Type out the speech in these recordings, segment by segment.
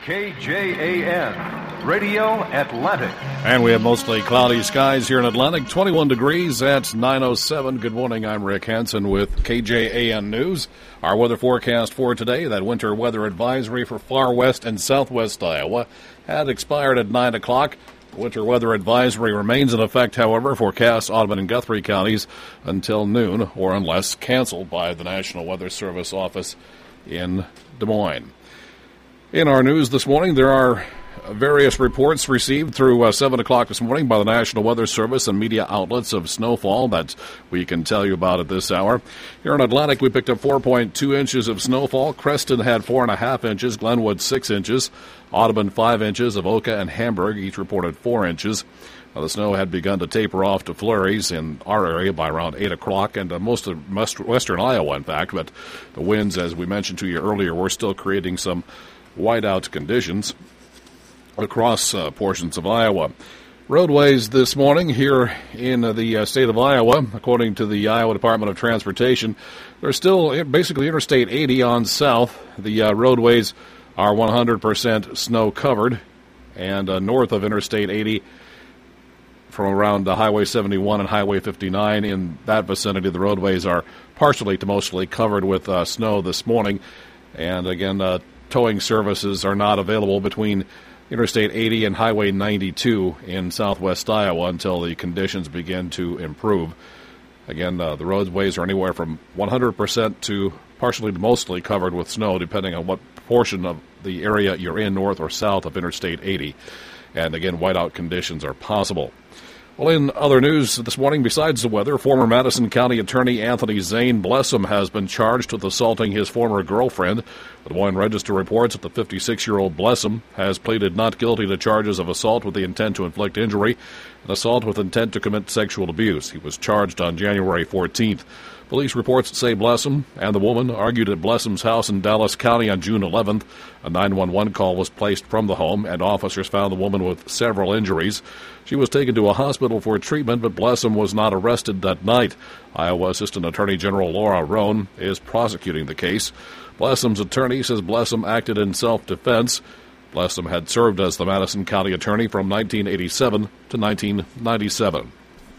KJAN, Radio Atlantic. And we have mostly cloudy skies here in Atlantic, 21 degrees at 9:07. Good morning, I'm Rick Hansen with KJAN News. Our weather forecast for today, that winter weather advisory for far west and southwest Iowa had expired at 9 o'clock. The winter weather advisory remains in effect, however, for Cass, Audubon, and Guthrie counties until noon, or unless canceled by the National Weather Service office in Des Moines. In our news this morning, there are various reports received through 7 o'clock this morning by the National Weather Service and media outlets of snowfall that we can tell you about at this hour. Here in Atlantic, we picked up 4.2 inches of snowfall. Creston had 4.5 inches, Glenwood 6 inches, Audubon 5 inches, Avoca and Hamburg each reported 4 inches. The snow had begun to taper off to flurries in our area by around 8 o'clock, and most of western Iowa, in fact, but the winds, as we mentioned to you earlier, were still creating some whiteout conditions across portions of Iowa. Roadways this morning here in the state of Iowa, according to the Iowa Department of Transportation, they're still basically Interstate 80 on south. The roadways are 100% snow covered, and north of Interstate 80 from around Highway 71 and Highway 59 in that vicinity, the roadways are partially to mostly covered with snow this morning. And again, towing services are not available between Interstate 80 and Highway 92 in southwest Iowa until the conditions begin to improve. Again, the roadways are anywhere from 100% to partially to mostly covered with snow, depending on what portion of the area you're in, north or south of Interstate 80. And again, whiteout conditions are possible. Well, in other news this morning, besides the weather, former Madison County Attorney Anthony Zane Blessum has been charged with assaulting his former girlfriend. The Des Moines Register reports that the 56-year-old Blessum has pleaded not guilty to charges of assault with the intent to inflict injury and assault with intent to commit sexual abuse. He was charged on January 14th. Police reports say Blessum and the woman argued at Blessum's house in Dallas County on June 11th. A 911 call was placed from the home, and officers found the woman with several injuries. She was taken to a hospital for treatment, but Blessum was not arrested that night. Iowa Assistant Attorney General Laura Roan is prosecuting the case. Blessum's attorney says Blessum acted in self-defense. Blessum had served as the Madison County Attorney from 1987 to 1997.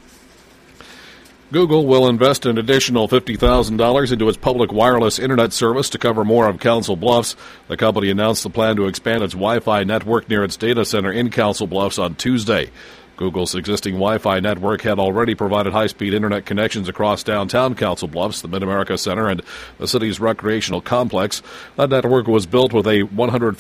Google will invest an additional $50,000 into its public wireless internet service to cover more of Council Bluffs. The company announced the plan to expand its Wi-Fi network near its data center in Council Bluffs on Tuesday. Google's existing Wi-Fi network had already provided high-speed internet connections across downtown Council Bluffs, the Mid-America Center, and the city's recreational complex. That network was built with a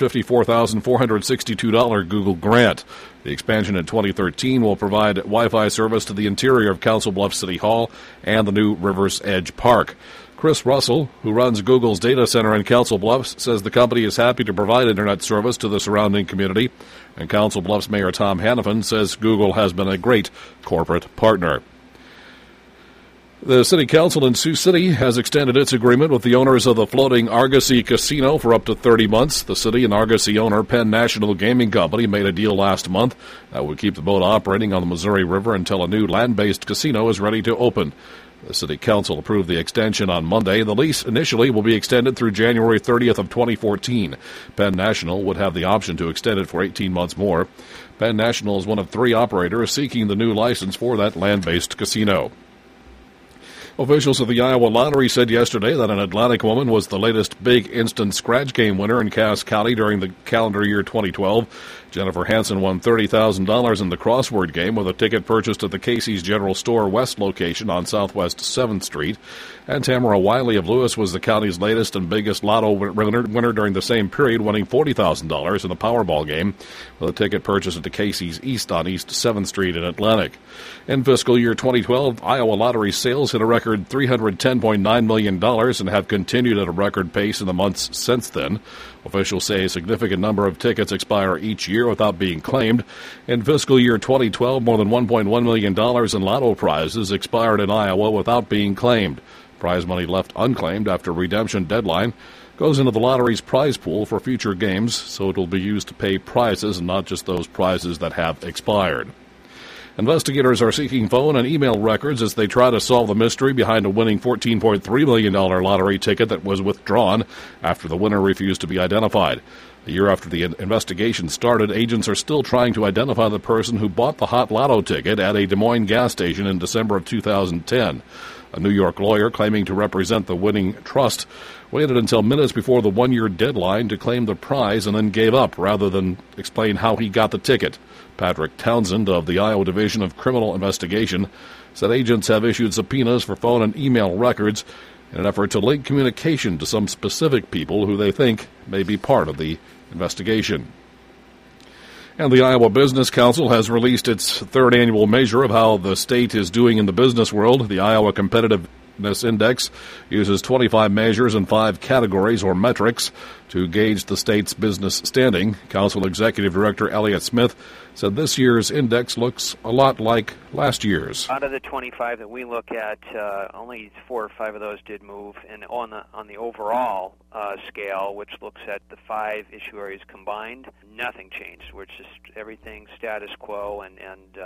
$154,462 Google grant. The expansion in 2013 will provide Wi-Fi service to the interior of Council Bluffs City Hall and the new Rivers Edge Park. Chris Russell, who runs Google's data center in Council Bluffs, says the company is happy to provide internet service to the surrounding community. And Council Bluffs Mayor Tom Hannafin says Google has been a great corporate partner. The City Council in Sioux City has extended its agreement with the owners of the floating Argosy Casino for up to 30 months. The city and Argosy owner Penn National Gaming Company made a deal last month that would keep the boat operating on the Missouri River until a new land-based casino is ready to open. The City Council approved the extension on Monday. The lease initially will be extended through January 30th of 2014. Penn National would have the option to extend it for 18 months more. Penn National is one of 3 operators seeking the new license for that land-based casino. Officials of the Iowa Lottery said yesterday that an Atlantic woman was the latest big instant scratch game winner in Cass County during the calendar year 2012. Jennifer Hansen won $30,000 in the crossword game with a ticket purchased at the Casey's General Store West location on Southwest 7th Street. And Tamara Wiley of Lewis was the county's latest and biggest lotto winner during the same period, winning $40,000 in the Powerball game with a ticket purchased at the Casey's East on East 7th Street in Atlantic. In fiscal year 2012, Iowa Lottery sales hit a record $310.9 million and have continued at a record pace in the months since then. Officials say a significant number of tickets expire each year without being claimed. In fiscal year 2012, more than $1.1 million in lotto prizes expired in Iowa without being claimed. Prize money left unclaimed after redemption deadline goes into the lottery's prize pool for future games, so it will be used to pay prizes and not just those prizes that have expired. Investigators are seeking phone and email records as they try to solve the mystery behind a winning $14.3 million lottery ticket that was withdrawn after the winner refused to be identified. A year after the investigation started, agents are still trying to identify the person who bought the Hot Lotto ticket at a Des Moines gas station in December of 2010. A New York lawyer claiming to represent the winning trust waited until minutes before the one-year deadline to claim the prize and then gave up rather than explain how he got the ticket. Patrick Townsend of the Iowa Division of Criminal Investigation said agents have issued subpoenas for phone and email records in an effort to link communication to some specific people who they think may be part of the investigation. And the Iowa Business Council has released its third annual measure of how the state is doing in the business world. The Iowa Competitiveness Index uses 25 measures in 5 categories or metrics to gauge the state's business standing. Council Executive Director Elliott Smith said this year's index looks a lot like last year's. Out of the 25 that we look at, only 4 or 5 of those did move, and on the overall scale, which looks at the 5 issue areas combined, nothing changed. We're just everything status quo, and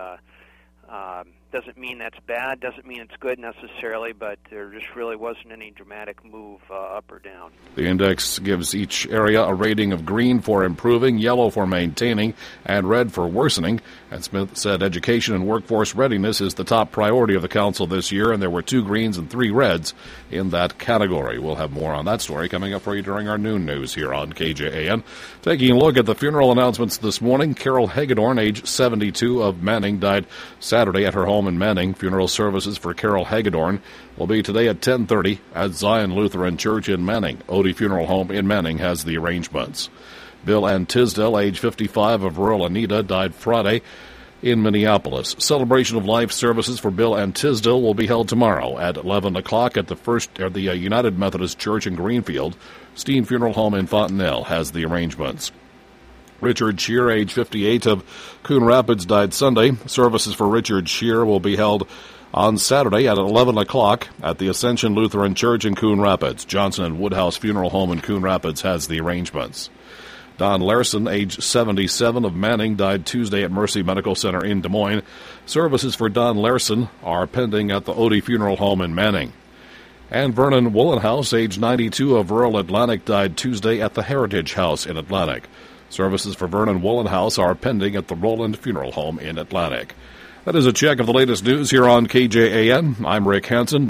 doesn't mean that's bad, doesn't mean it's good necessarily, but there just really wasn't any dramatic move up or down. The index gives each area a rating of green for improving, yellow for maintaining, and red for worsening. And Smith said education and workforce readiness is the top priority of the council this year, and there were 2 greens and 3 reds in that category. We'll have more on that story coming up for you during our noon news here on KJAN. Taking a look at the funeral announcements this morning, Carol Hagedorn, age 72, of Manning, died Saturday at her home in Manning. Funeral services for Carol Hagedorn will be today at 10:30 at Zion Lutheran Church in Manning. Odie Funeral Home in Manning has the arrangements. Bill Ann Tisdale, age 55, of rural Anita, died Friday in Minneapolis. Celebration of life services for Bill Ann Tisdale will be held tomorrow at 11 o'clock at the United Methodist Church in Greenfield. Steen Funeral Home in Fontenelle has the arrangements. Richard Shear, age 58, of Coon Rapids, died Sunday. Services for Richard Shear will be held on Saturday at 11 o'clock at the Ascension Lutheran Church in Coon Rapids. Johnson & Woodhouse Funeral Home in Coon Rapids has the arrangements. Don Larson, age 77, of Manning, died Tuesday at Mercy Medical Center in Des Moines. Services for Don Larson are pending at the Odie Funeral Home in Manning. And Vernon Woolenhouse, age 92, of rural Atlantic, died Tuesday at the Heritage House in Atlantic. Services for Vernon Woolenhouse are pending at the Roland Funeral Home in Atlantic. That is a check of the latest news here on KJAN. I'm Rick Hansen.